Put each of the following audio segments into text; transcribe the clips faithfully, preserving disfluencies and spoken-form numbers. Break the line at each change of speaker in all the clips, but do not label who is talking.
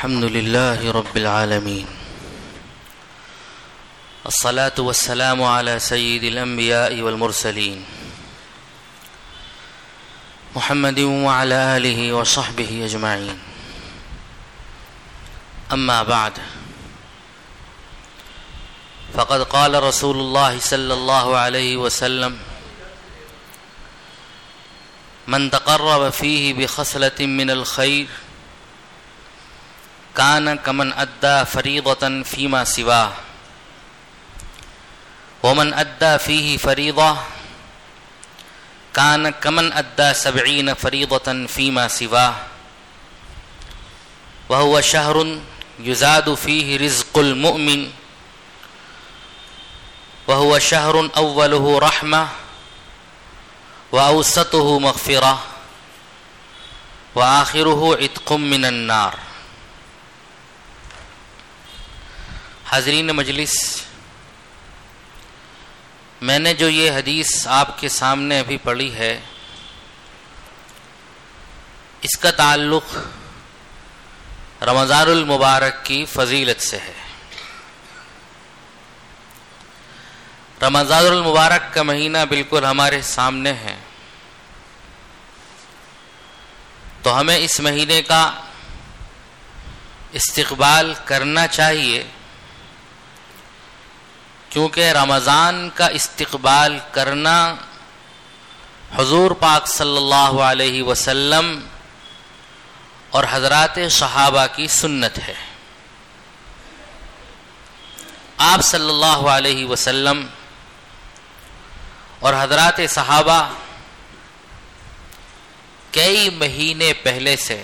الحمد لله رب العالمين الصلاة والسلام على سيد الأنبياء والمرسلين محمد وعلى آله وصحبه أجمعين. أما بعد، فقد قال رسول الله صلى الله عليه وسلم: من تقرب فيه بخصلة من الخير كان كمن أدى فريضة فيما سواه، ومن أدى فيه فريضة كان كمن أدى سبعين فريضة فيما سواه، وهو شهر يزاد فيه رزق المؤمن، وهو شهر أوله رحمة وأوسطه مغفرة وآخره عتق من النار. حاضرین مجلس، میں نے جو یہ حدیث آپ کے سامنے ابھی پڑھی ہے، اس کا تعلق رمضان المبارک کی فضیلت سے ہے. رمضان المبارک کا مہینہ بالکل ہمارے سامنے ہے، تو ہمیں اس مہینے کا استقبال کرنا چاہیے، کیونکہ رمضان کا استقبال کرنا حضور پاک صلی اللہ علیہ وسلم اور حضرات صحابہ کی سنت ہے. آپ صلی اللہ علیہ وسلم اور حضرات صحابہ کئی مہینے پہلے سے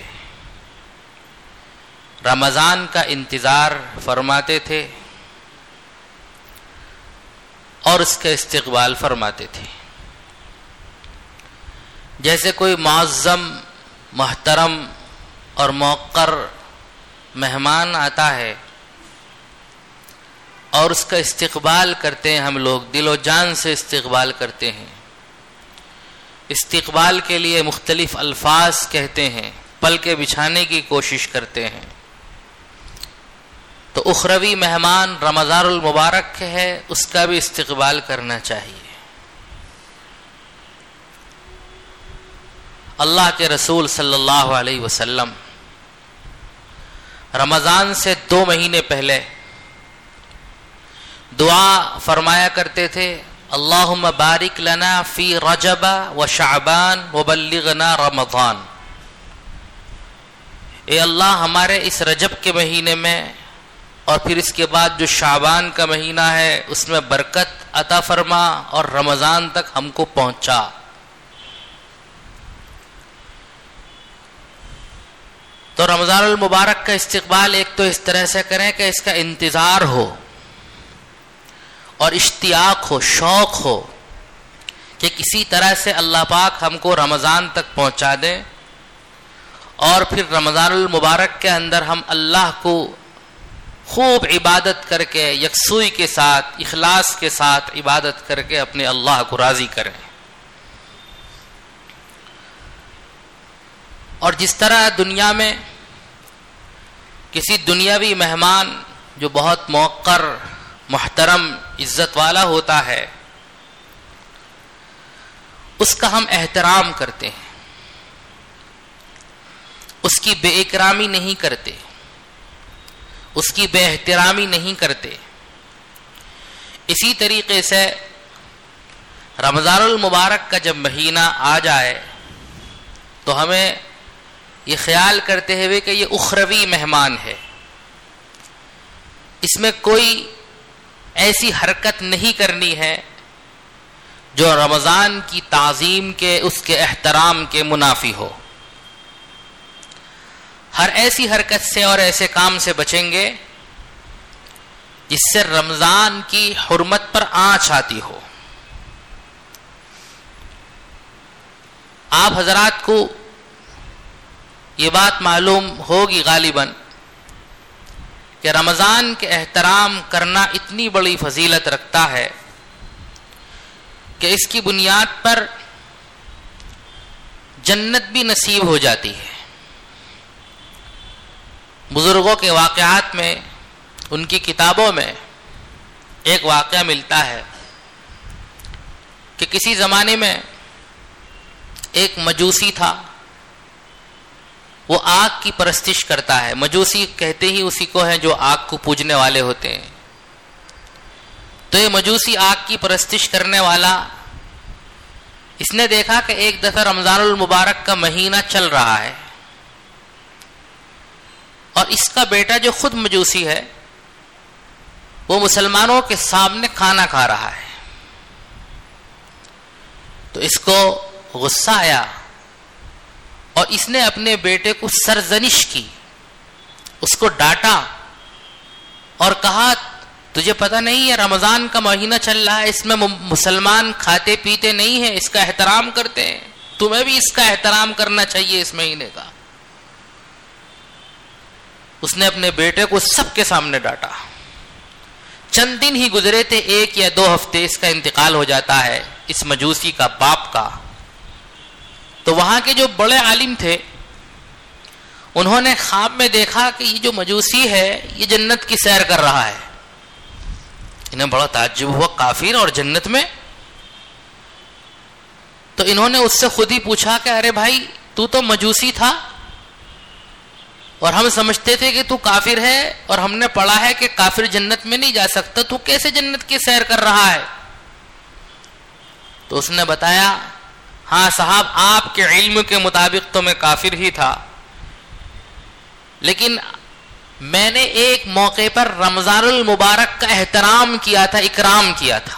رمضان کا انتظار فرماتے تھے اور اس کا استقبال فرماتے تھے. جیسے کوئی معظم، محترم اور موقر مہمان آتا ہے اور اس کا استقبال کرتے ہیں، ہم لوگ دل و جان سے استقبال کرتے ہیں. استقبال کے لیے مختلف الفاظ کہتے ہیں، پلکیں بچھانے کی کوشش کرتے ہیں. تو اخروی مہمان رمضان المبارک ہے، اس کا بھی استقبال کرنا چاہیے. اللہ کے رسول صلی اللہ علیہ وسلم رمضان سے دو مہینے پہلے دعا فرمایا کرتے تھے: اللہم بارک لنا فی رجب و شعبان وبلغنا رمضان. اے اللہ، ہمارے اس رجب کے مہینے میں اور پھر اس کے بعد جو شعبان کا مہینہ ہے اس میں برکت عطا فرما اور رمضان تک ہم کو پہنچا. تو رمضان المبارک کا استقبال ایک تو اس طرح سے کریں کہ اس کا انتظار ہو اور اشتیاق ہو، شوق ہو کہ کسی طرح سے اللہ پاک ہم کو رمضان تک پہنچا دے، اور پھر رمضان المبارک کے اندر ہم اللہ کو خوب عبادت کر کے، یکسوئی کے ساتھ، اخلاص کے ساتھ عبادت کر کے اپنے اللہ کو راضی کریں. اور جس طرح دنیا میں کسی دنیاوی مہمان جو بہت موقر، محترم، عزت والا ہوتا ہے، اس کا ہم احترام کرتے ہیں، اس کی بے اکرامی نہیں کرتے، اس کی بے احترامی نہیں کرتے. اسی طریقے سے رمضان المبارک کا جب مہینہ آ جائے تو ہمیں یہ خیال کرتے ہوئے کہ یہ اخروی مہمان ہے، اس میں کوئی ایسی حرکت نہیں کرنی ہے جو رمضان کی تعظیم کے، اس کے احترام کے منافی ہو. ہر ایسی حرکت سے اور ایسے کام سے بچیں گے جس سے رمضان کی حرمت پر آنچ آتی ہو. آپ حضرات کو یہ بات معلوم ہوگی غالباً کہ رمضان کے احترام کرنا اتنی بڑی فضیلت رکھتا ہے کہ اس کی بنیاد پر جنت بھی نصیب ہو جاتی ہے. بزرگوں کے واقعات میں، ان کی کتابوں میں ایک واقعہ ملتا ہے کہ کسی زمانے میں ایک مجوسی تھا، وہ آگ کی پرستش کرتا ہے. مجوسی کہتے ہی اسی کو ہیں جو آگ کو پوجنے والے ہوتے ہیں. تو یہ مجوسی آگ کی پرستش کرنے والا، اس نے دیکھا کہ ایک دفعہ رمضان المبارک کا مہینہ چل رہا ہے اور اس کا بیٹا جو خود مجوسی ہے وہ مسلمانوں کے سامنے کھانا کھا رہا ہے. تو اس کو غصہ آیا اور اس نے اپنے بیٹے کو سرزنش کی، اس کو ڈانٹا اور کہا تجھے پتہ نہیں ہے رمضان کا مہینہ چل رہا ہے، اس میں مسلمان کھاتے پیتے نہیں ہیں، اس کا احترام کرتے ہیں، تمہیں بھی اس کا احترام کرنا چاہیے اس مہینے کا. اس نے اپنے بیٹے کو سب کے سامنے ڈانٹا. چند دن ہی گزرے تھے، ایک یا دو ہفتے، اس کا انتقال ہو جاتا ہے اس مجوسی کا باپ کا. تو وہاں کے جو بڑے عالم تھے انہوں نے خواب میں دیکھا کہ یہ جو مجوسی ہے یہ جنت کی سیر کر رہا ہے. انہیں بڑا تعجب ہوا، کافر اور جنت میں. تو انہوں نے اس سے خود ہی پوچھا کہ ارے بھائی تو تو مجوسی تھا اور ہم سمجھتے تھے کہ تو کافر ہے اور ہم نے پڑھا ہے کہ کافر جنت میں نہیں جا سکتا، تو کیسے جنت کی سیر کر رہا ہے؟ تو اس نے بتایا ہاں صاحب آپ کے علم کے مطابق تو میں کافر ہی تھا، لیکن میں نے ایک موقع پر رمضان المبارک کا احترام کیا تھا، اکرام کیا تھا.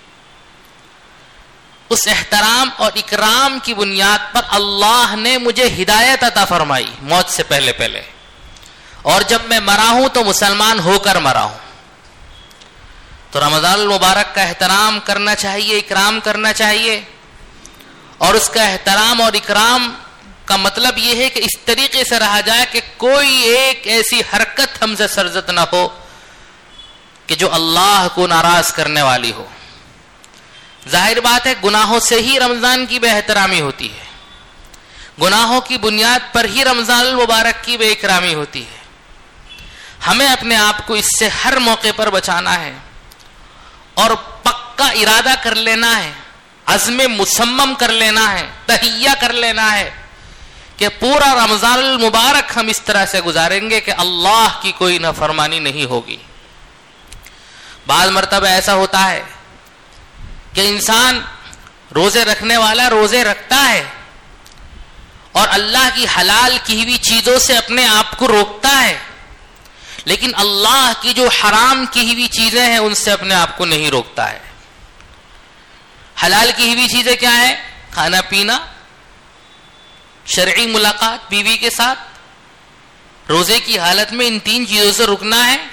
اس احترام اور اکرام کی بنیاد پر اللہ نے مجھے ہدایت عطا فرمائی موت سے پہلے پہلے، اور جب میں مرا ہوں تو مسلمان ہو کر مرا ہوں. تو رمضان المبارک کا احترام کرنا چاہیے، اکرام کرنا چاہیے. اور اس کا احترام اور اکرام کا مطلب یہ ہے کہ اس طریقے سے رہا جائے کہ کوئی ایک ایسی حرکت ہم سے سرزد نہ ہو کہ جو اللہ کو ناراض کرنے والی ہو. ظاہر بات ہے گناہوں سے ہی رمضان کی بے احترامی ہوتی ہے، گناہوں کی بنیاد پر ہی رمضان المبارک کی بے اکرامی ہوتی ہے. ہمیں اپنے آپ کو اس سے ہر موقع پر بچانا ہے اور پکا ارادہ کر لینا ہے، عزم مصمم کر لینا ہے، تہیہ کر لینا ہے کہ پورا رمضان المبارک ہم اس طرح سے گزاریں گے کہ اللہ کی کوئی نافرمانی نہیں ہوگی. بعض مرتبہ ایسا ہوتا ہے کہ انسان روزے رکھنے والا روزے رکھتا ہے اور اللہ کی حلال کی ہوئی چیزوں سے اپنے آپ کو روکتا ہے، لیکن اللہ کی جو حرام کی ہوئی چیزیں ہیں ان سے اپنے آپ کو نہیں روکتا ہے. حلال کی ہوئی چیزیں کیا ہیں؟ کھانا پینا، شرعی ملاقات بیوی کے ساتھ. روزے کی حالت میں ان تین چیزوں سے رکنا ہے،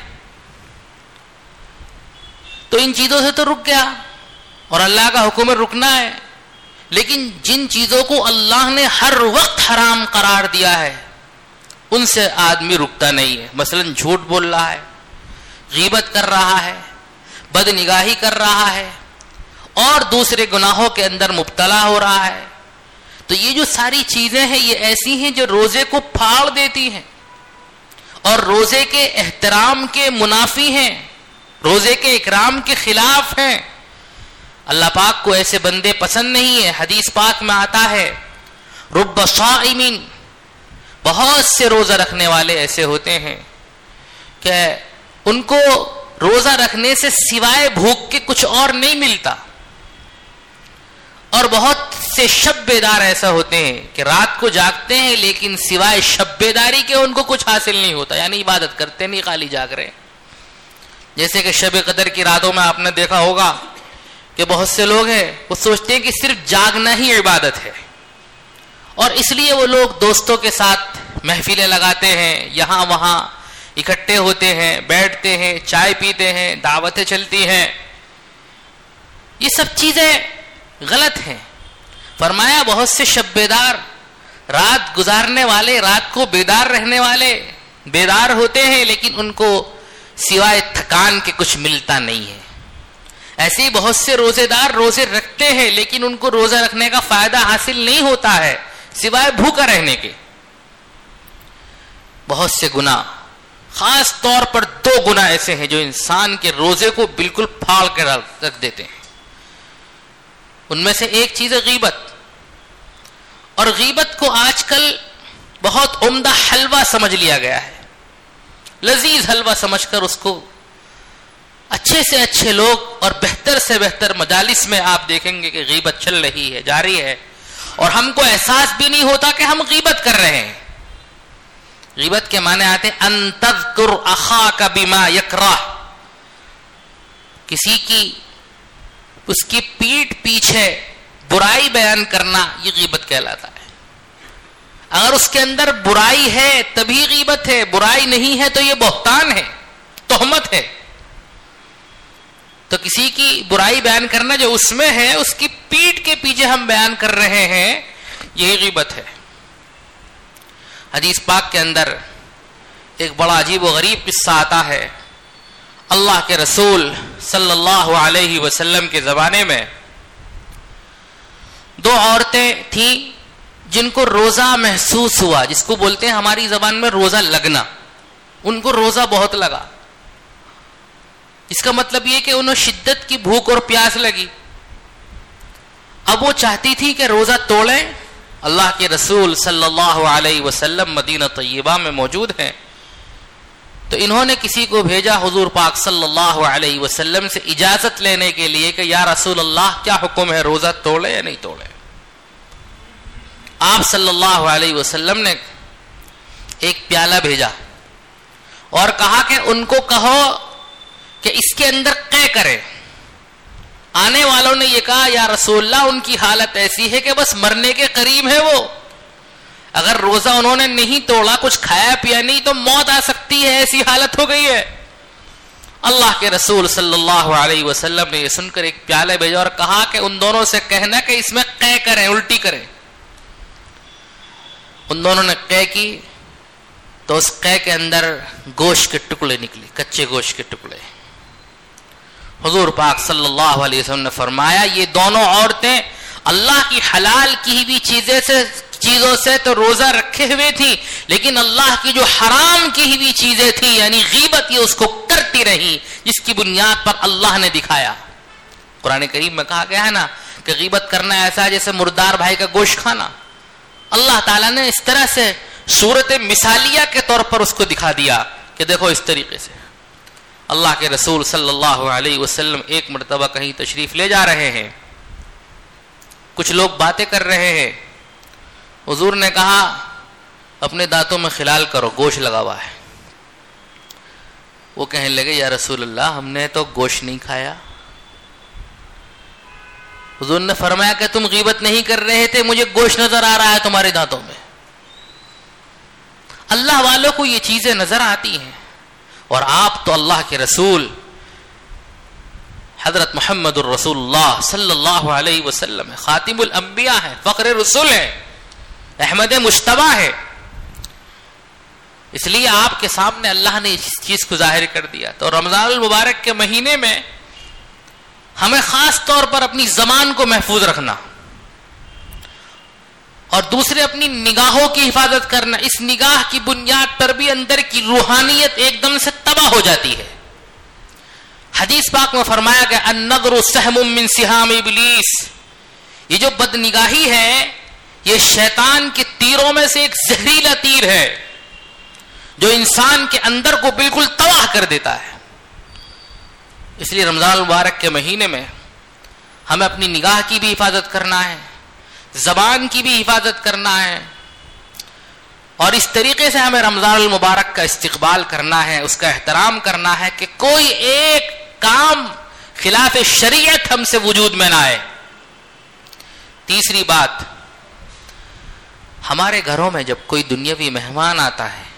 تو ان چیزوں سے تو رک گیا اور اللہ کا حکم رکنا ہے. لیکن جن چیزوں کو اللہ نے ہر وقت حرام قرار دیا ہے ان سے آدمی رکتا نہیں ہے. مثلا جھوٹ بول رہا ہے، غیبت کر رہا ہے، بد نگاہی کر رہا ہے اور دوسرے گناہوں کے اندر مبتلا ہو رہا ہے. تو یہ جو ساری چیزیں ہیں یہ ایسی ہیں جو روزے کو پھاڑ دیتی ہیں اور روزے کے احترام کے منافی ہیں، روزے کے اکرام کے خلاف ہیں. اللہ پاک کو ایسے بندے پسند نہیں ہیں. حدیث پاک میں آتا ہے رب صائمین، بہت سے روزہ رکھنے والے ایسے ہوتے ہیں کہ ان کو روزہ رکھنے سے سوائے بھوک کے کچھ اور نہیں ملتا، اور بہت سے شب بیدار ایسا ہوتے ہیں کہ رات کو جاگتے ہیں لیکن سوائے شب بیداری کے ان کو کچھ حاصل نہیں ہوتا، یعنی عبادت کرتے نہیں، خالی جاگ رہے. جیسے کہ شب قدر کی راتوں میں آپ نے دیکھا ہوگا کہ بہت سے لوگ ہیں وہ سوچتے ہیں کہ صرف جاگنا ہی عبادت ہے، اور اس لیے وہ لوگ دوستوں کے ساتھ محفلیں لگاتے ہیں، یہاں وہاں اکٹھے ہوتے ہیں، بیٹھتے ہیں، چائے پیتے ہیں، دعوتیں چلتی ہیں. یہ سب چیزیں غلط ہیں. فرمایا بہت سے شب بیدار، رات گزارنے والے، رات کو بیدار رہنے والے بیدار ہوتے ہیں لیکن ان کو سوائے تھکان کے کچھ ملتا نہیں ہے. ایسے ہی بہت سے روزے دار روزے رکھتے ہیں لیکن ان کو روزہ رکھنے کا فائدہ حاصل نہیں ہوتا ہے سوائے بھوکا رہنے کے. بہت سے گناہ خاص طور پر دو گناہ ایسے ہیں جو انسان کے روزے کو بالکل پھاڑ کے رکھ دیتے ہیں. ان میں سے ایک چیز ہے غیبت. اور غیبت کو آج کل بہت عمدہ حلوہ سمجھ لیا گیا ہے, لذیذ حلوہ سمجھ کر اس کو اچھے سے اچھے لوگ اور بہتر سے بہتر مجالس میں آپ دیکھیں گے کہ غیبت چل رہی ہے, جاری ہے, اور ہم کو احساس بھی نہیں ہوتا کہ ہم غیبت کر رہے ہیں. غیبت کے معنی آتے ہیں ان تذکر اخاک بما یکرہ, کسی کی اس کی پیٹھ پیچھے برائی بیان کرنا, یہ غیبت کہلاتا ہے. اگر اس کے اندر برائی ہے تبھی غیبت ہے, برائی نہیں ہے تو یہ بہتان ہے, تہمت ہے. تو کسی کی برائی بیان کرنا جو اس میں ہے, اس کی پیٹھ کے پیچھے ہم بیان کر رہے ہیں, یہی غیبت ہے. حدیث پاک کے اندر ایک بڑا عجیب و غریب قصہ آتا ہے. اللہ کے رسول صلی اللہ علیہ وسلم کے زمانے میں دو عورتیں تھیں جن کو روزہ محسوس ہوا, جس کو بولتے ہیں ہماری زبان میں روزہ لگنا. ان کو روزہ بہت لگا. اس کا مطلب یہ کہ انہیں شدت کی بھوک اور پیاس لگی. اب وہ چاہتی تھی کہ روزہ توڑیں. اللہ کے رسول صلی اللہ علیہ وسلم مدینہ طیبہ میں موجود ہیں, تو انہوں نے کسی کو بھیجا حضور پاک صلی اللہ علیہ وسلم سے اجازت لینے کے لیے کہ یا رسول اللہ کیا حکم ہے, روزہ توڑے یا نہیں توڑے. آپ صلی اللہ علیہ وسلم نے ایک پیالہ بھیجا اور کہا کہ ان کو کہو کہ اس کے اندر قے کرے. آنے والوں نے یہ کہا یا رسول اللہ ان کی حالت ایسی ہے کہ بس مرنے کے قریب ہے وہ, اگر روزہ انہوں نے نہیں توڑا, کچھ کھایا پیا نہیں تو موت آ سکتی ہے, ایسی حالت ہو گئی ہے. اللہ کے رسول صلی اللہ علیہ وسلم نے یہ سن کر ایک پیالہ بھیجا اور کہا کہ ان دونوں سے کہنا کہ اس میں قے کریں, الٹی کریں. ان دونوں نے قے کی تو اس قے کے اندر گوشت کے ٹکڑے نکلے, کچے گوشت کے ٹکڑے. حضور پاک صلی اللہ علیہ وسلم نے فرمایا یہ دونوں عورتیں اللہ کی حلال کی ہوئی چیزیں سے چیزوں سے تو روزہ رکھے ہوئے تھیں, لیکن اللہ کی جو حرام کی ہوئی چیزیں تھیں یعنی غیبت, یہ اس کو کرتی رہی, جس کی بنیاد پر اللہ نے دکھایا. قرآن کریم میں کہا گیا ہے نا کہ غیبت کرنا ایسا ہے جیسے مردار بھائی کا گوشت کھانا. اللہ تعالیٰ نے اس طرح سے صورت مثالیہ کے طور پر اس کو دکھا دیا کہ دیکھو اس طریقے سے. اللہ کے رسول صلی اللہ علیہ وسلم ایک مرتبہ کہیں تشریف لے جا رہے ہیں, کچھ لوگ باتیں کر رہے ہیں. حضور نے کہا اپنے دانتوں میں خلال کرو, گوشت لگا ہوا ہے. وہ کہنے لگے یا رسول اللہ ہم نے تو گوشت نہیں کھایا. حضور نے فرمایا کہ تم غیبت نہیں کر رہے تھے, مجھے گوشت نظر آ رہا ہے تمہارے دانتوں میں. اللہ والوں کو یہ چیزیں نظر آتی ہیں, اور آپ تو اللہ کے رسول حضرت محمد الرسول اللہ صلی اللہ علیہ وسلم خاتم الانبیاء ہے, فخر رسول ہے, احمد مجتبی ہے. اس لیے آپ کے سامنے اللہ نے اس چیز کو ظاہر کر دیا. تو رمضان المبارک کے مہینے میں ہمیں خاص طور پر اپنی زبان کو محفوظ رکھنا اور دوسرے اپنی نگاہوں کی حفاظت کرنا. اس نگاہ کی بنیاد پر بھی اندر کی روحانیت ایک دم سے تباہ ہو جاتی ہے. حدیث پاک میں فرمایا کہ النظر سہم من سہام ابلیس, یہ جو بد نگاہی ہے یہ شیطان کے تیروں میں سے ایک زہریلا تیر ہے جو انسان کے اندر کو بالکل تباہ کر دیتا ہے. اس لیے رمضان المبارک کے مہینے میں ہمیں اپنی نگاہ کی بھی حفاظت کرنا ہے, زبان کی بھی حفاظت کرنا ہے, اور اس طریقے سے ہمیں رمضان المبارک کا استقبال کرنا ہے, اس کا احترام کرنا ہے کہ کوئی ایک کام خلاف شریعت ہم سے وجود میں نہ آئے. تیسری بات, ہمارے گھروں میں جب کوئی دنیاوی مہمان آتا ہے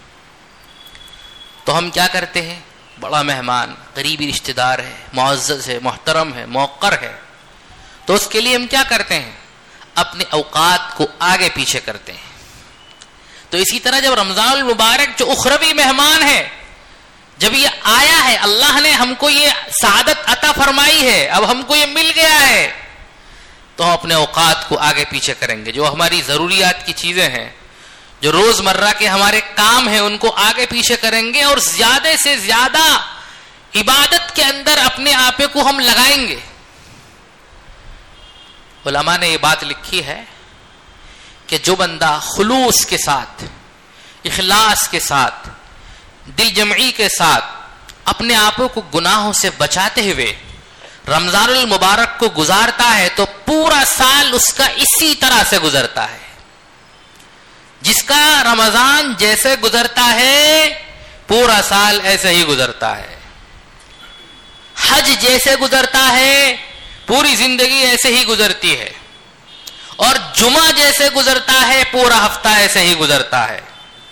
تو ہم کیا کرتے ہیں, بڑا مہمان قریبی رشتہ دار ہے, معزز ہے, محترم ہے, موقر ہے, تو اس کے لیے ہم کیا کرتے ہیں, اپنے اوقات کو آگے پیچھے کرتے ہیں. تو اسی طرح جب رمضان المبارک جو اخروی مہمان ہے, جب یہ آیا ہے, اللہ نے ہم کو یہ سعادت عطا فرمائی ہے, اب ہم کو یہ مل گیا ہے, تو ہم اپنے اوقات کو آگے پیچھے کریں گے. جو ہماری ضروریات کی چیزیں ہیں, جو روز مرہ کے ہمارے کام ہیں ان کو آگے پیچھے کریں گے اور زیادہ سے زیادہ عبادت کے اندر اپنے آپ کو ہم لگائیں گے. علماء نے یہ بات لکھی ہے کہ جو بندہ خلوص کے ساتھ، اخلاص کے ساتھ، دل جمعی کے ساتھ اپنے آپ کو گناہوں سے بچاتے ہوئے رمضان المبارک کو گزارتا ہے تو پورا سال اس کا اسی طرح سے گزرتا ہے. جس کا رمضان جیسے گزرتا ہے پورا سال ایسے ہی گزرتا ہے. حج جیسے گزرتا ہے پوری زندگی ایسے ہی گزرتی ہے. اور جمعہ جیسے گزرتا ہے پورا ہفتہ ایسے ہی گزرتا ہے.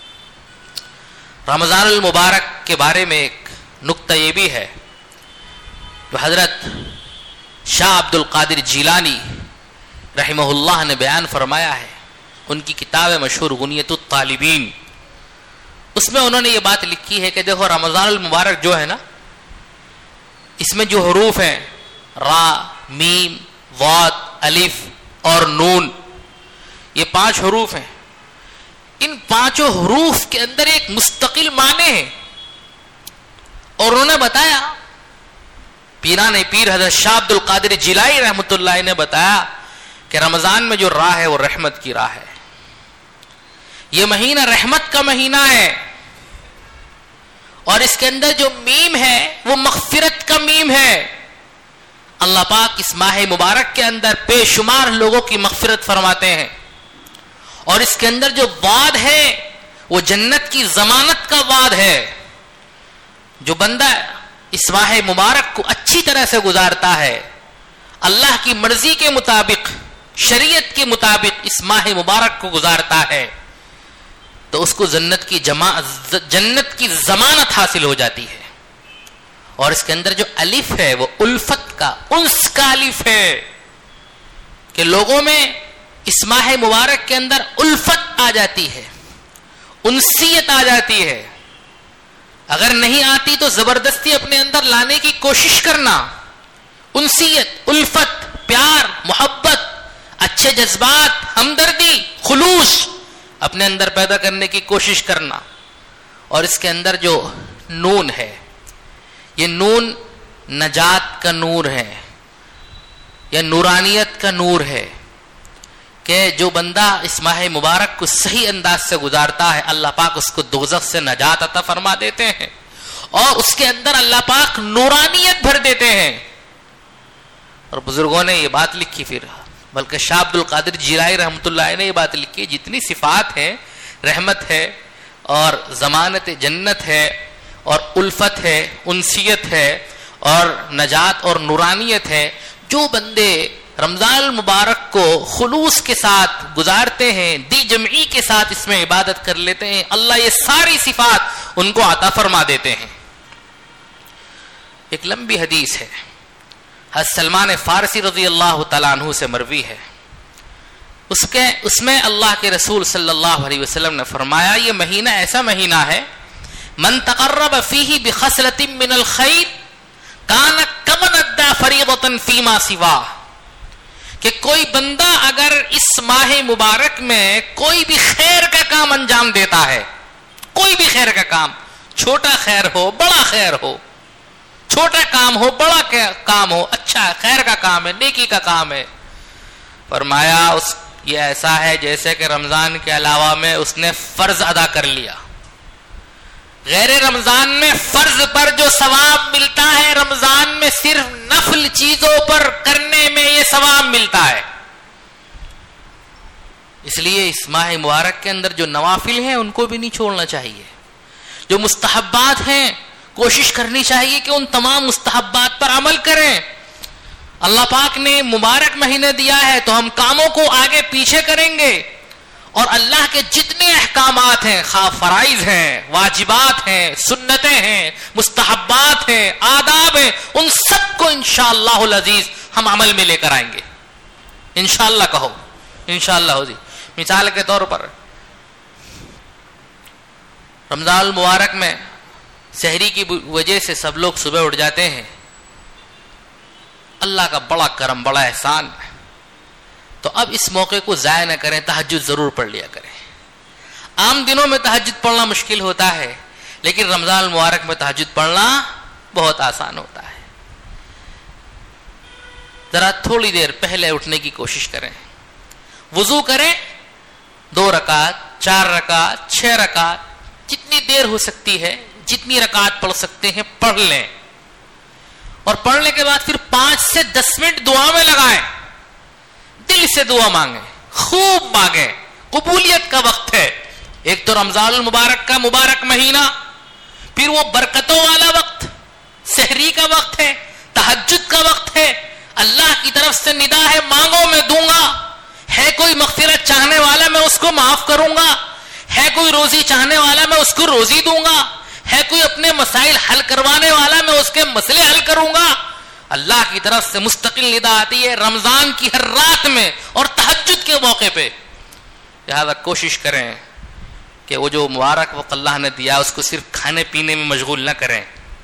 رمضان المبارک کے بارے میں ایک نقطہ یہ بھی ہے جو حضرت شاہ عبد القادر جیلانی رحمہ اللہ نے بیان فرمایا ہے. ان کی کتاب مشہور غنیت الطالبین، اس میں انہوں نے یہ بات لکھی ہے کہ دیکھو رمضان المبارک جو ہے نا، اس میں جو حروف ہیں را، میم، واو، الف اور نون، یہ پانچ حروف ہیں. ان پانچوں حروف کے اندر ایک مستقل معنی ہے. اور انہوں نے بتایا، پیران پیر حضرت شاہ عبد القادر جیلانی رحمۃ اللہ نے بتایا کہ رمضان میں جو راہ ہے وہ رحمت کی راہ ہے. یہ مہینہ رحمت کا مہینہ ہے. اور اس کے اندر جو میم ہے وہ مغفرت کا میم ہے. اللہ پاک اس ماہ مبارک کے اندر بے شمار لوگوں کی مغفرت فرماتے ہیں. اور اس کے اندر جو وعد ہے وہ جنت کی ضمانت کا وعد ہے. جو بندہ اس ماہ مبارک کو اچھی طرح سے گزارتا ہے، اللہ کی مرضی کے مطابق، شریعت کے مطابق اس ماہ مبارک کو گزارتا ہے، تو اس کو جنت کی جما جنت کی ضمانت حاصل ہو جاتی ہے. اور اس کے اندر جو الف ہے وہ الفت کا، انس کا الف ہے کہ لوگوں میں اس ماہ مبارک کے اندر الفت آ جاتی ہے، انسیت آ جاتی ہے. اگر نہیں آتی تو زبردستی اپنے اندر لانے کی کوشش کرنا. انسیت، الفت، پیار، محبت، اچھے جذبات، ہمدردی، خلوص اپنے اندر پیدا کرنے کی کوشش کرنا. اور اس کے اندر جو نون ہے، یہ نون نجات کا نور ہے یا نورانیت کا نور ہے کہ جو بندہ اس ماہ مبارک کو صحیح انداز سے گزارتا ہے اللہ پاک اس کو دوزخ سے نجات عطا فرما دیتے ہیں اور اس کے اندر اللہ پاک نورانیت بھر دیتے ہیں. اور بزرگوں نے یہ بات لکھی، پھر بلکہ شاہ عبد القادر جیلانی رحمۃ اللہ نے یہ بات لکھی، جتنی صفات ہیں، رحمت ہے اور ضمانت جنت ہے اور الفت ہے، انسیت ہے اور نجات اور نورانیت ہے، جو بندے رمضان المبارک کو خلوص کے ساتھ گزارتے ہیں، دل جمعی کے ساتھ اس میں عبادت کر لیتے ہیں، اللہ یہ ساری صفات ان کو عطا فرما دیتے ہیں. ایک لمبی حدیث ہے، حضرت سلمان فارسی رضی اللہ تعالیٰ عنہ سے مروی ہے. اس کے اس میں اللہ کے رسول صلی اللہ علیہ وسلم نے فرمایا یہ مہینہ ایسا مہینہ ہے من تقرب فیہ بخصلۃ من الخیر کان کمن ادى فریضۃ فیما سواہ، کہ کوئی بندہ اگر اس ماہ مبارک میں کوئی بھی خیر کا کام انجام دیتا ہے، کوئی بھی خیر کا کام، چھوٹا خیر ہو بڑا خیر ہو، چھوٹا کام ہو بڑا کام ہو، اچھا خیر کا کام ہے، نیکی کا کام ہے، فرمایا اس یہ ایسا ہے جیسے کہ رمضان کے علاوہ میں اس نے فرض ادا کر لیا. غیر رمضان میں فرض پر جو ثواب ملتا ہے، رمضان میں صرف نفل چیزوں پر کرنے میں یہ ثواب ملتا ہے. اس لیے اس ماہ مبارک کے اندر جو نوافل ہیں ان کو بھی نہیں چھوڑنا چاہیے. جو مستحبات ہیں کوشش کرنی چاہیے کہ ان تمام مستحبات پر عمل کریں. اللہ پاک نے مبارک مہینے دیا ہے تو ہم کاموں کو آگے پیچھے کریں گے اور اللہ کے جتنے احکامات ہیں، خواہ فرائض ہیں، واجبات ہیں، سنتیں ہیں، مستحبات ہیں، آداب ہیں، ان سب کو انشاءاللہ العزیز ہم عمل میں لے کر آئیں گے. انشاءاللہ کہو، انشاءاللہ ہو جی. مثال کے طور پر رمضان المبارک میں سحری کی وجہ سے سب لوگ صبح اٹھ جاتے ہیں، اللہ کا بڑا کرم، بڑا احسان. تو اب اس موقع کو ضائع نہ کریں، تہجد ضرور پڑھ لیا کریں. عام دنوں میں تہجد پڑھنا مشکل ہوتا ہے، لیکن رمضان المبارک میں تہجد پڑھنا بہت آسان ہوتا ہے. ذرا تھوڑی دیر پہلے اٹھنے کی کوشش کریں، وضو کریں، دو رکعت، چار رکعت، چھ رکعت، جتنی دیر ہو سکتی ہے، جتنی رکعت پڑھ سکتے ہیں پڑھ لیں، اور پڑھنے کے بعد پھر پانچ سے دس منٹ دعا میں لگائیں، دل سے دعا مانگیں، خوب مانگیں. قبولیت کا وقت ہے. ایک تو رمضان المبارک کا مبارک مہینہ، پھر وہ برکتوں والا وقت، سحری کا وقت ہے، تہجد کا وقت ہے. اللہ کی طرف سے ندا ہے، مانگو میں دوں گا. ہے کوئی مغفرت چاہنے والا میں اس کو معاف کروں گا، ہے کوئی روزی چاہنے والا میں اس کو روزی دوں گا، ہے کوئی اپنے مسائل حل کروانے والا میں اس کے مسئلے حل کروں گا. اللہ کی طرف سے مستقل ندا آتی ہے رمضان کی ہر رات میں اور تہجد کے موقع پہ. لہذا کوشش کریں کہ وہ جو مبارک وقت اللہ نے دیا اس کو صرف کھانے پینے میں مشغول نہ کریں،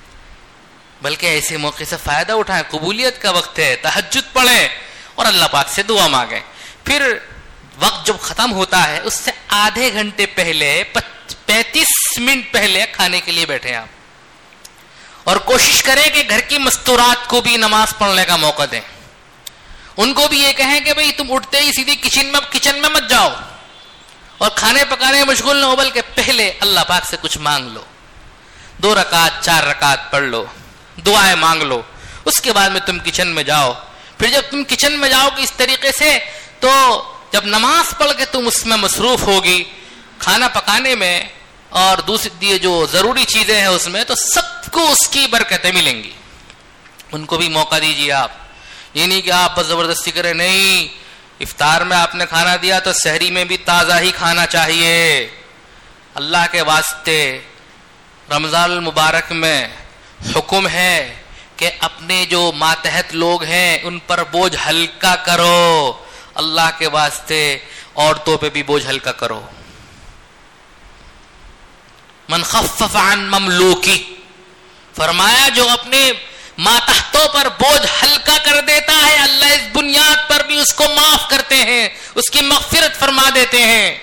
بلکہ ایسے موقع سے فائدہ اٹھائیں. قبولیت کا وقت ہے، تہجد پڑھیں اور اللہ پاک سے دعا مانگیں. پھر وقت جب ختم ہوتا ہے اس سے آدھے گھنٹے پہلے، پینتیس منٹ پہلے کھانے کے لیے بیٹھیں آپ، اور کوشش کریں کہ گھر کی مستورات کو بھی نماز پڑھنے کا موقع دیں. ان کو بھی یہ کہیں کہ بھئی تم اٹھتے ہی سیدھی کچن میں کچن میں مت جاؤ اور کھانے پکانے میں مشغول نہ ہو، بلکہ پہلے اللہ پاک سے کچھ مانگ لو، دو رکعت چار رکعت پڑھ لو، دعائیں مانگ لو. اس کے بعد میں تم کچن میں جاؤ. پھر جب تم کچن میں جاؤ گے اس طریقے سے، تو جب نماز پڑھ کے تم اس میں مصروف ہوگی کھانا پکانے میں اور دوسری جو ضروری چیزیں ہیں اس میں، تو سب کو اس کی برکتیں ملیں گی. ان کو بھی موقع دیجیے آپ. یہ نہیں کہ آپ بس زبردستی کریں، نہیں، افطار میں آپ نے کھانا دیا تو سحری میں بھی تازہ ہی کھانا چاہیے. اللہ کے واسطے رمضان المبارک میں حکم ہے کہ اپنے جو ماتحت لوگ ہیں ان پر بوجھ ہلکا کرو. اللہ کے واسطے عورتوں پہ بھی بوجھ ہلکا کرو. من خفف عن مملوکی، فرمایا جو اپنے ماتحتوں پر بوجھ ہلکا کر دیتا ہے اللہ اس بنیاد پر بھی اس کو معاف کرتے ہیں، اس کی مغفرت فرما دیتے ہیں.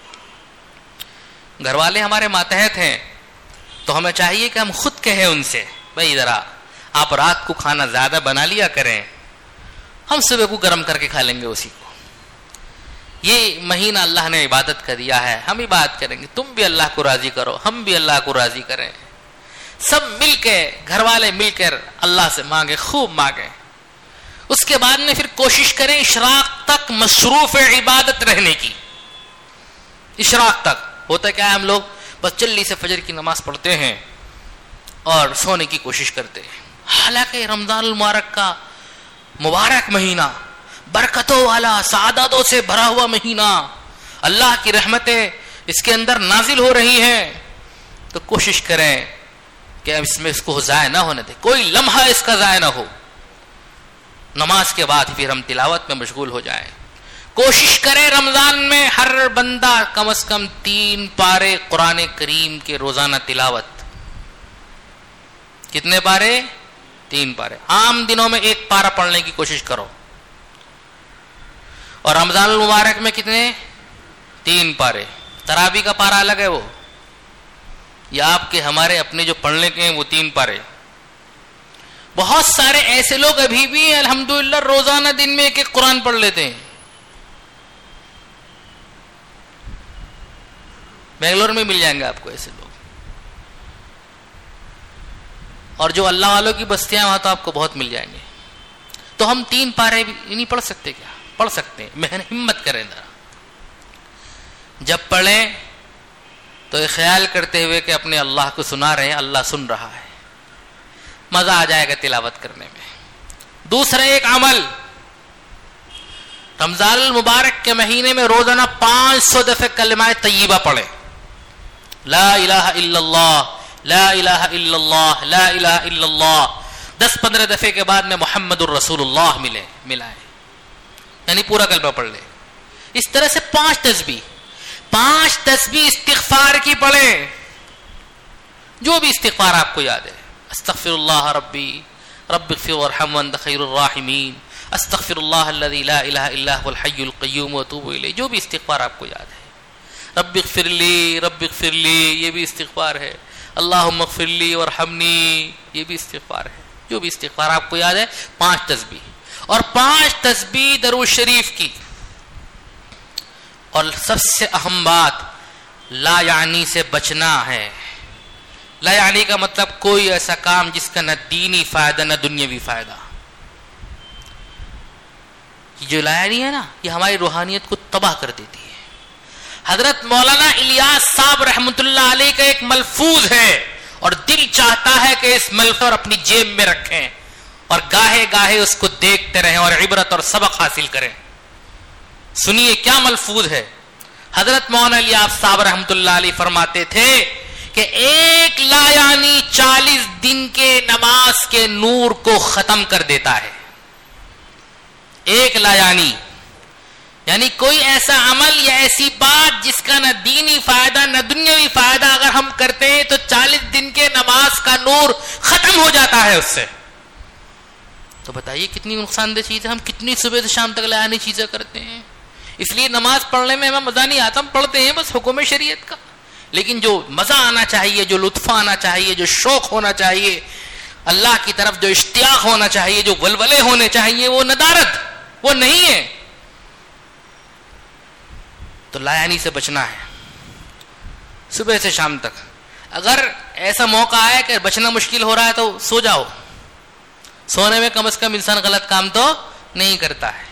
گھر والے ہمارے ماتحت ہیں تو ہمیں چاہیے کہ ہم خود کہیں ان سے، بھائی ذرا آپ رات کو کھانا زیادہ بنا لیا کریں، ہم صبح کو گرم کر کے کھا لیں گے اسی کو. یہ مہینہ اللہ نے عبادت کا دیا ہے، ہم عبادت کریں گے، تم بھی اللہ کو راضی کرو، ہم بھی اللہ کو راضی کریں. سب مل کے، گھر والے مل کر اللہ سے مانگے، خوب مانگے. اس کے بعد میں پھر کوشش کریں اشراق تک مصروف عبادت رہنے کی. اشراق تک ہوتا کیا ہے، ہم لوگ بس جلدی سے فجر کی نماز پڑھتے ہیں اور سونے کی کوشش کرتے ہیں. حالانکہ رمضان المبارک کا مبارک مہینہ، برکتوں والا، سعادتوں سے بھرا ہوا مہینہ، اللہ کی رحمتیں اس کے اندر نازل ہو رہی ہیں، تو کوشش کریں کہ اس میں اس کو ضائع نہ ہونے دیں، کوئی لمحہ اس کا ضائع نہ ہو. نماز کے بعد پھر ہم تلاوت میں مشغول ہو جائیں. کوشش کریں رمضان میں ہر بندہ کم از کم تین پارے قرآن کریم کے روزانہ تلاوت. کتنے پارے؟ تین پارے. عام دنوں میں ایک پارہ پڑھنے کی کوشش کرو، اور رمضان المبارک میں کتنے؟ تین پارے. تراویح کا پارہ الگ ہے وہ، یا آپ کے ہمارے اپنے جو پڑھنے کے ہیں وہ تین پارے. بہت سارے ایسے لوگ ابھی بھی الحمدللہ روزانہ دن میں ایک ایک قرآن پڑھ لیتے ہیں. بنگلور میں مل جائیں گے آپ کو ایسے لوگ، اور جو اللہ والوں کی بستیاں وہاں تو آپ کو بہت مل جائیں گے. تو ہم تین پارے بھی نہیں پڑھ سکتے کیا؟ پڑھ سکتے ہیں. محنت ہمت کریں ذرا. جب پڑھیں تو یہ خیال کرتے ہوئے کہ اپنے اللہ کو سنا رہے ہیں، اللہ سن رہا ہے، مزہ آ جائے گا تلاوت کرنے میں. دوسرا ایک عمل، رمضان المبارک کے مہینے میں روزانہ پانچ سو دفعہ کلمہ طیبہ پڑھیں. لا الہ الا اللہ، لا الہ الا اللہ، لا الہ الا اللہ. دس پندرہ دفعے کے بعد میں محمد الرسول اللہ ملے ملائے، یعنی پورا کلمہ پڑھ لے. اس طرح سے پانچ تسبیح پانچ تسبیح استغفار کی پڑھیں، جو بھی استغفار آپ کو یاد ہے. استغفر اللہ ربی رب اغفر وارحم وانت خیر الراحمین، استغفر اللہ الذی لا الہ الا هو الحی القیوم واتوب الیہ، جو بھی استغفار آپ کو یاد ہے. رب اغفر لی رب اغفر لی یہ بھی استغفار ہے، اللہم اغفر لی وارحمنی یہ بھی استغفار ہے. جو بھی استغفار آپ کو یاد ہے، پانچ تسبیح اور پانچ تسبیح درود شریف کی. اور سب سے اہم بات لا یعنی سے بچنا ہے. لا یعنی کا مطلب کوئی ایسا کام جس کا نہ دینی فائدہ نہ دنیاوی فائدہ. یہ جو لا یعنی ہے نا، یہ ہماری روحانیت کو تباہ کر دیتی ہے. حضرت مولانا الیاس صاحب رحمۃ اللہ علیہ کا ایک ملفوظ ہے اور دل چاہتا ہے کہ اس ملفوظ اپنی جیب میں رکھیں اور گاہے گاہے اس کو دیکھتے رہیں اور عبرت اور سبق حاصل کریں. سنیے کیا ملفوظ ہے. حضرت مولانا الیاس صاحب رحمۃ اللہ علیہ فرماتے تھے کہ ایک لا یعنی چالیس دن کے نماز کے نور کو ختم کر دیتا ہے. ایک لا یعنی یعنی کوئی ایسا عمل یا ایسی بات جس کا نہ دینی فائدہ نہ دنیاوی فائدہ اگر ہم کرتے ہیں تو چالیس دن کے نماز کا نور ختم ہو جاتا ہے اس سے. تو بتائیے کتنی نقصان دہ چیز ہے. ہم کتنی صبح سے شام تک لا یعنی چیزیں کرتے ہیں. اس لیے نماز پڑھنے میں ہمیں مزہ نہیں آتا، ہم پڑھتے ہیں بس حکم شریعت کا. لیکن جو مزہ آنا چاہیے، جو لطف آنا چاہیے، جو شوق ہونا چاہیے، اللہ کی طرف جو اشتیاق ہونا چاہیے، جو ولولے ہونے چاہیے، وہ ندارت وہ نہیں ہے. تو لا یعنی سے بچنا ہے صبح سے شام تک. اگر ایسا موقع آئے کہ بچنا مشکل ہو رہا ہے تو سو جاؤ. سونے میں کم از کم انسان غلط کام تو نہیں کرتا ہے.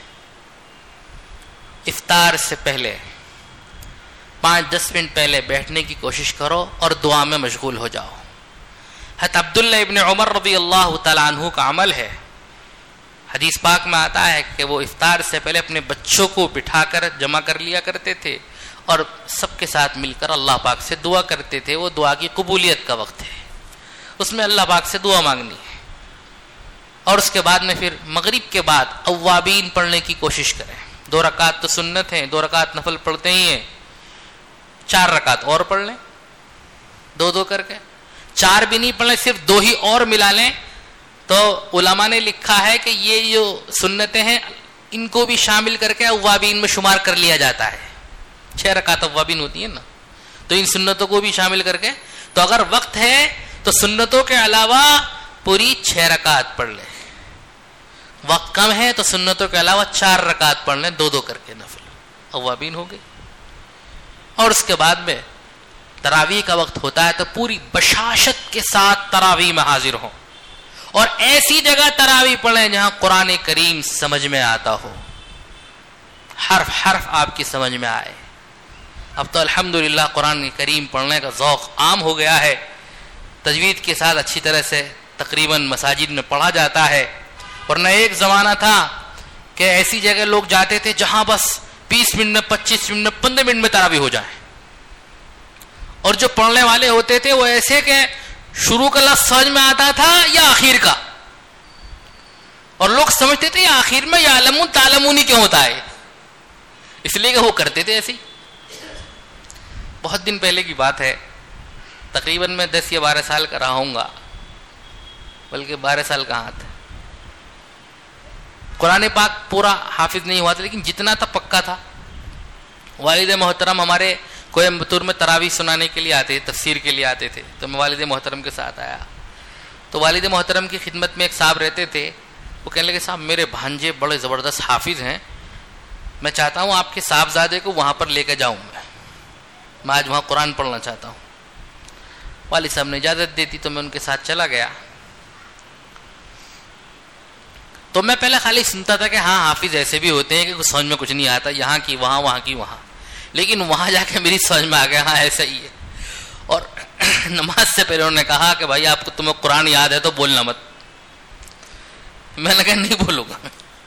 افطار سے پہلے پانچ دس منٹ پہلے بیٹھنے کی کوشش کرو اور دعا میں مشغول ہو جاؤ. حضرت عبداللہ ابن عمر رضی اللہ تعالیٰ عنہ کا عمل ہے. حدیث پاک میں آتا ہے کہ وہ افطار سے پہلے اپنے بچوں کو بٹھا کر جمع کر لیا کرتے تھے اور سب کے ساتھ مل کر اللہ پاک سے دعا کرتے تھے. وہ دعا کی قبولیت کا وقت ہے، اس میں اللہ پاک سے دعا مانگنی ہے. اور اس کے بعد میں پھر مغرب کے بعد اوابین پڑھنے کی کوشش کریں. دو رکعت تو سنت ہیں، دو رکعت نفل پڑھتے ہی ہیں. چار رکعت اور پڑھ لیں دو دو کر کے. چار بھی نہیں پڑھ لیں، صرف دو ہی اور ملا لیں. تو علماء نے لکھا ہے کہ یہ جو سنتیں ہیں ان کو بھی شامل کر کے اوابین میں شمار کر لیا جاتا ہے. چھ رکعت اوابین ہوتی ہیں نا، تو ان سنتوں کو بھی شامل کر کے. تو اگر وقت ہے تو سنتوں کے علاوہ پوری چھ رکعت پڑھ لیں. وقت کم ہے تو سنتوں کے علاوہ چار رکعت پڑھ لیں دو دو کر کے نفل. اوابین ہو گئی. اور اس کے بعد میں تراویح کا وقت ہوتا ہے تو پوری بشاشت کے ساتھ تراویح میں حاضر ہوں اور ایسی جگہ تراویح پڑھیں جہاں قرآن کریم سمجھ میں آتا ہو، حرف حرف آپ کی سمجھ میں آئے. اب تو الحمدللہ قرآن کریم پڑھنے کا ذوق عام ہو گیا ہے. تجوید کے ساتھ اچھی طرح سے تقریباً مساجد میں پڑھا جاتا ہے. ورنہ ایک زمانہ تھا کہ ایسی جگہ لوگ جاتے تھے جہاں بس بیس منٹ میں پچیس منٹ میں پندرہ منٹ میں تراویح ہو جائے. اور جو پڑھنے والے ہوتے تھے وہ ایسے کہ شروع کا لفظ سمجھ میں آتا تھا یا آخر کا، اور لوگ سمجھتے تھے یا آخر میں یا علمون تعلمونی کیوں ہوتا ہے، اس لیے کہ وہ کرتے تھے ایسے. بہت دن پہلے کی بات ہے، تقریباً میں دس یا بارہ سال کا رہا ہوں گا، بلکہ بارہ سال کہاں تھا. قرآن پاک پورا حافظ نہیں ہوا تھا لیکن جتنا تھا پکا تھا. والد محترم ہمارے کوئمبتور میں تراویح سنانے کے لیے آتے تھے، تفسیر کے لیے آتے تھے، تو میں والد محترم کے ساتھ آیا. تو والد محترم کی خدمت میں ایک صاحب رہتے تھے. وہ کہنے لگے صاحب میرے بھانجے بڑے زبردست حافظ ہیں، میں چاہتا ہوں آپ کے صاحبزادے کو وہاں پر لے کے جاؤں، میں میں آج وہاں قرآن پڑھنا چاہتا ہوں. والد صاحب نے اجازت دے دی تو میں ان کے ساتھ چلا گیا. تو میں پہلے خالی سنتا تھا کہ ہاں حافظ ایسے بھی ہوتے ہیں کہ کچھ سمجھ میں کچھ نہیں آتا، یہاں کی وہاں وہاں کی وہاں. لیکن وہاں جا کے میری سمجھ میں آ گیا ہاں ایسا ہی ہے. اور نماز سے پہلے انہوں نے کہا کہ بھائی آپ کو تمہیں قرآن یاد ہے تو بولنا مت. میں نے کہا نہیں بولوں گا.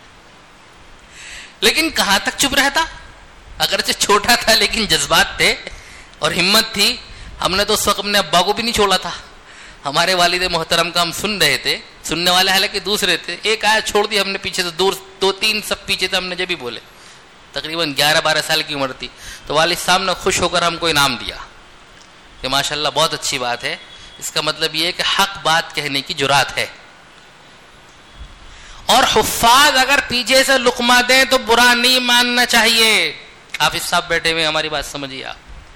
لیکن کہاں تک چپ رہتا، اگرچہ چھوٹا تھا لیکن جذبات تھے اور ہمت تھی. ہم نے تو اس وقت اپنے ابا کو بھی نہیں چھوڑا تھا. ہمارے والد محترم کا ہم سن رہے تھے، سننے والے حالانکہ دوسرے تھے. ایک آیت چھوڑ دی ہم نے پیچھے سے، دور دو تین سب پیچھے تھے، ہم نے جب بھی بولے. تقریباً گیارہ بارہ سال کی عمر تھی. تو والد صاحب نے خوش ہو کر ہم کو انعام دیا کہ ماشاءاللہ بہت اچھی بات ہے. اس کا مطلب یہ ہے کہ حق بات کہنے کی جرات ہے. اور حفاظ اگر پیچھے سے لقمہ دیں تو برا نہیں ماننا چاہیے. حافظ صاحب بیٹھے ہوئے ہماری بات سمجھیے آپ.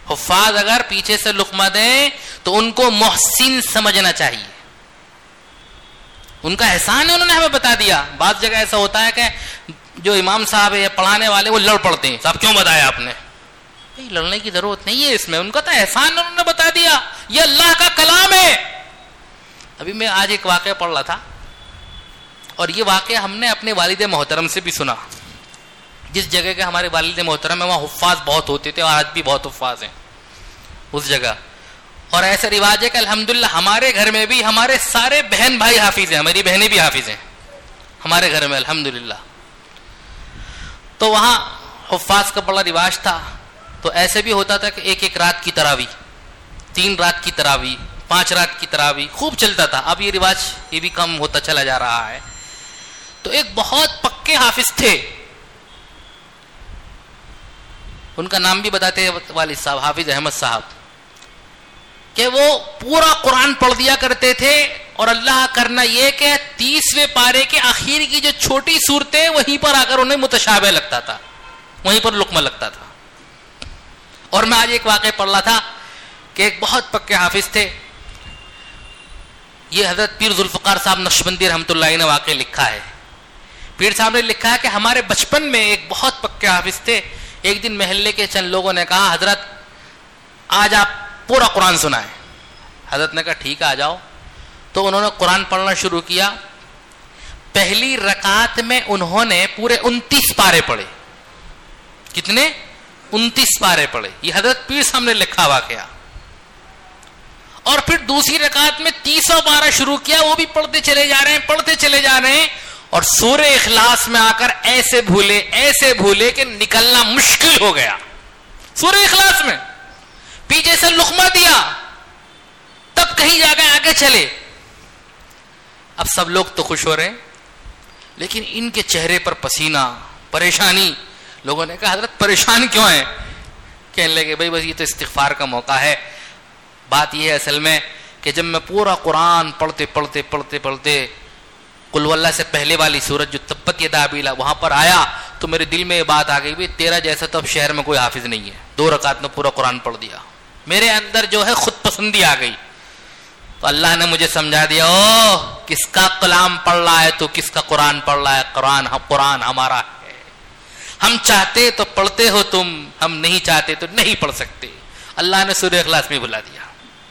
حفاظ اگر پیچھے سے لقمہ دیں تو ان کو محسن سمجھنا چاہیے. ان کا احسان ہے, انہوں نے ہمیں بتا دیا. بعض جگہ ایسا ہوتا ہے کہ جو امام صاحب ہے پڑھانے والے وہ لڑ پڑتے ہیں, صاحب کیوں بتایا آپ نے؟ بھائی لڑنے کی ضرورت نہیں ہے اس میں, ان کا تو احسان انہوں نے بتا دیا, یہ اللہ کا کلام ہے. ابھی میں آج ایک واقعہ پڑھ رہا تھا, اور یہ واقعہ ہم نے اپنے والد محترم سے بھی سنا. جس جگہ کے ہمارے والد محترم ہیں وہاں حفاظ بہت ہوتے تھے, اور آج بھی بہت حفاظ ہیں اس جگہ. اور ایسا رواج ہے کہ الحمدللہ ہمارے گھر میں بھی ہمارے سارے بہن بھائی حافظ ہیں, ہماری بہنیں بھی حافظ ہیں ہمارے گھر میں الحمدللہ. تو وہاں حفاظ کا بڑا رواج تھا. تو ایسے بھی ہوتا تھا کہ ایک ایک رات کی تراویح, تین رات کی تراویح, پانچ رات کی تراویح خوب چلتا تھا. اب یہ رواج یہ بھی کم ہوتا چلا جا رہا ہے. تو ایک بہت پکے حافظ تھے, ان کا نام بھی بتاتے ہیں والد صاحب, حافظ احمد صاحب, کہ وہ پورا قرآن پڑھ دیا کرتے تھے. اور اللہ کرنا یہ کہ تیسویں پارے کے آخر کی جو چھوٹی صورتیں وہیں پر آ کر انہیں متشابہ لگتا تھا, وہیں پر لقمہ لگتا تھا. اور میں آج ایک واقعہ پڑھ رہا تھا کہ ایک بہت پکے حافظ تھے. یہ حضرت پیر ذوالفقار صاحب نقشبندی رحمۃ اللہ علیہ نے واقعہ لکھا ہے. پیر صاحب نے لکھا ہے کہ ہمارے بچپن میں ایک بہت پکے حافظ تھے. ایک دن محلے کے چند لوگوں نے کہا حضرت آج آپ پورا قرآن سنائیں. حضرت نے کہا ٹھیک ہے آ جاؤ. تو انہوں نے قرآن پڑھنا شروع کیا. پہلی رکعت میں انہوں نے پورے انتیس پارے پڑھے. کتنے؟ انتیس پارے پڑھے. یہ حضرت پیر صاحب نے لکھا واقعہ. اور پھر دوسری رکعت میں تیسواں پارہ شروع کیا, وہ بھی پڑھتے چلے جا رہے ہیں پڑھتے چلے جا رہے ہیں. اور سورہ اخلاص میں آ کر ایسے بھولے ایسے بھولے کہ نکلنا مشکل ہو گیا. سورہ اخلاص میں پیچھے سے لقمہ دیا, تب کہیں جا کے آگے چلے. اب سب لوگ تو خوش ہو رہے ہیں, لیکن ان کے چہرے پر پسینہ, پریشانی. لوگوں نے کہا حضرت پریشان کیوں ہیں؟ کہنے لگے بھائی بس یہ تو استغفار کا موقع ہے. بات یہ ہے اصل میں کہ جب میں پورا قرآن پڑھتے پڑھتے پڑھتے پڑھتے قل واللہ سے پہلے والی سورت جو تبت یدا ابی لہب وہاں پر آیا تو میرے دل میں یہ بات آ گئی, تیرا جیسا تو اب شہر میں کوئی حافظ نہیں ہے. دو رکعت میں پورا قرآن پڑھ دیا. میرے اندر جو ہے خود پسندی آ گئی. تو اللہ نے مجھے سمجھا دیا, او کس کا کلام پڑھ رہا ہے تو کس کا قرآن پڑھ رہا ہے. قرآن قرآن ہمارا ہے. ہم چاہتے تو پڑھتے ہو تم, ہم نہیں چاہتے تو نہیں پڑھ سکتے. اللہ نے سورہ اخلاص میں بلا دیا,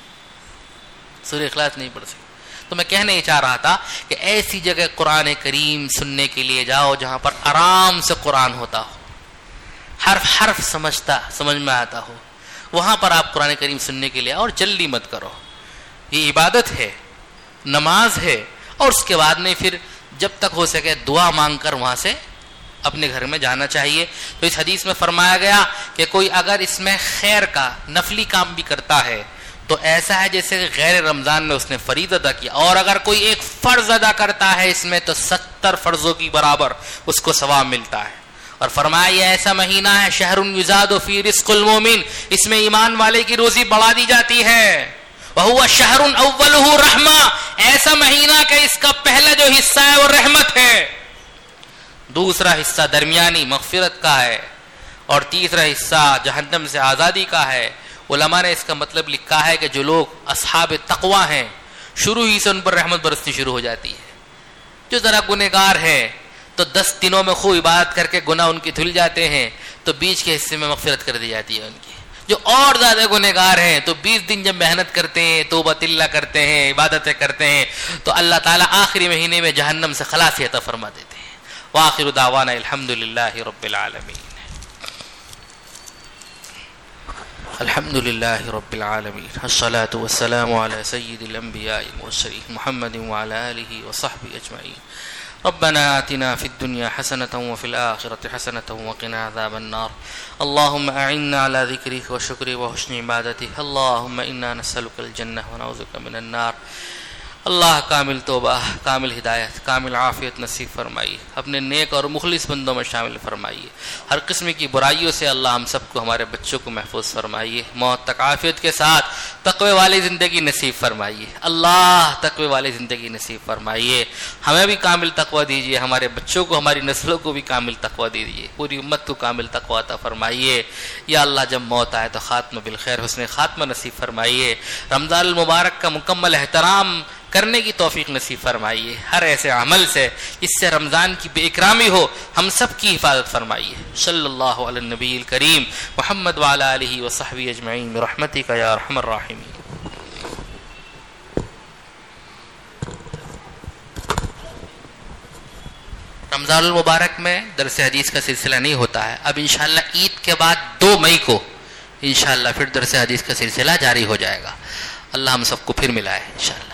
سورہ اخلاص نہیں پڑھ سکتے. تو میں کہنے یہ چاہ رہا تھا کہ ایسی جگہ قرآن کریم سننے کے لیے جاؤ جہاں پر آرام سے قرآن ہوتا ہو, حرف حرف سمجھتا سمجھ میں آتا ہو. وہاں پر آپ قرآن کریم سننے کے لیے, اور جلدی مت کرو. یہ عبادت ہے, نماز ہے, اور اس کے بعد میں پھر جب تک ہو سکے دعا مانگ کر وہاں سے اپنے گھر میں جانا چاہیے. تو اس حدیث میں فرمایا گیا کہ کوئی اگر اس میں خیر کا نفلی کام بھی کرتا ہے تو ایسا ہے جیسے غیر رمضان میں اس نے فرید ادا کیا, اور اگر کوئی ایک فرض ادا کرتا ہے اس میں تو ستر فرضوں کی برابر اس کو ثواب ملتا ہے. اور فرمایا یہ ایسا مہینہ ہے شہر یزاد فی رزق المومن, اس میں ایمان والے کی روزی بڑھا دی جاتی ہے. وہو شہر اولہ رحمہ, ایسا مہینہ کہ اس کا پہلا جو حصہ ہے وہ رحمت ہے, دوسرا حصہ درمیانی مغفرت کا ہے, اور تیسرا حصہ جہنم سے آزادی کا ہے. علماء نے اس کا مطلب لکھا ہے کہ جو لوگ اصحاب تقوی ہیں شروع ہی سے ان پر رحمت برسنی شروع ہو جاتی ہے. جو ذرا گنہگار ہے تو دس دنوں میں خوب عبادت کر کے گناہ ان کی دھل جاتے ہیں تو بیچ کے حصے میں مغفرت کر دی جاتی ہے ان کی. جو اور زیادہ گنہگار ہیں تو بیس دن جب محنت کرتے ہیں, توبہ اللہ کرتے ہیں, عبادتیں کرتے ہیں, تو اللہ تعالیٰ آخری مہینے میں جہنم سے خلاصی عطا فرما دیتے ہیں. وآخر دعوانا الحمدللہ رب العالمین. الحمد لله رب العالمين الصلاة والسلام على سيد الأنبياء والمرسلين محمد وعلى آله وصحبه أجمعين. ربنا آتنا في الدنيا حسنة وفي الآخرة حسنة وقنا عذاب النار. اللهم أعنا على ذكرك وشكرك وحسن عبادتك. اللهم إنا نسألك الجنة ونعوذ بك من النار. اللہ کامل توبہ، کامل ہدایت، کامل عافیت نصیب فرمائیے، اپنے نیک اور مخلص بندوں میں شامل فرمائیے، ہر قسم کی برائیوں سے اللہ ہم سب کو، ہمارے بچوں کو محفوظ فرمائیے، موت تک عافیت کے ساتھ تقوی والی زندگی نصیب فرمائیے، اللہ تقوی والی زندگی نصیب فرمائیے، ہمیں بھی کامل تقوی دیجیے، ہمارے بچوں کو، ہماری نسلوں کو بھی کامل تقوی دیجیے، پوری امت کو کامل تقوی عطا فرمائیے۔ یا اللہ جب موت آئے تو خاتمہ بالخیر، حسن خاتمہ نصیب فرمائیے، رمضان المبارک کا مکمل احترام کرنے کی توفیق نصیب فرمائیے، ہر ایسے عمل سے جس سے رمضان کی بے اکرامی ہو ہم سب کی حفاظت فرمائیے۔ صلی اللہ علی النبی الکریم محمد وعلی آلہ وصحبہ اجمعین برحمتک یا ارحم الراحمین۔ رمضان المبارک میں درس حدیث کا سلسلہ نہیں ہوتا ہے، اب انشاءاللہ عید کے بعد دو مئی کو انشاءاللہ پھر درس حدیث کا سلسلہ جاری ہو جائے گا۔ اللہ ہم سب کو پھر ملائے انشاءاللہ۔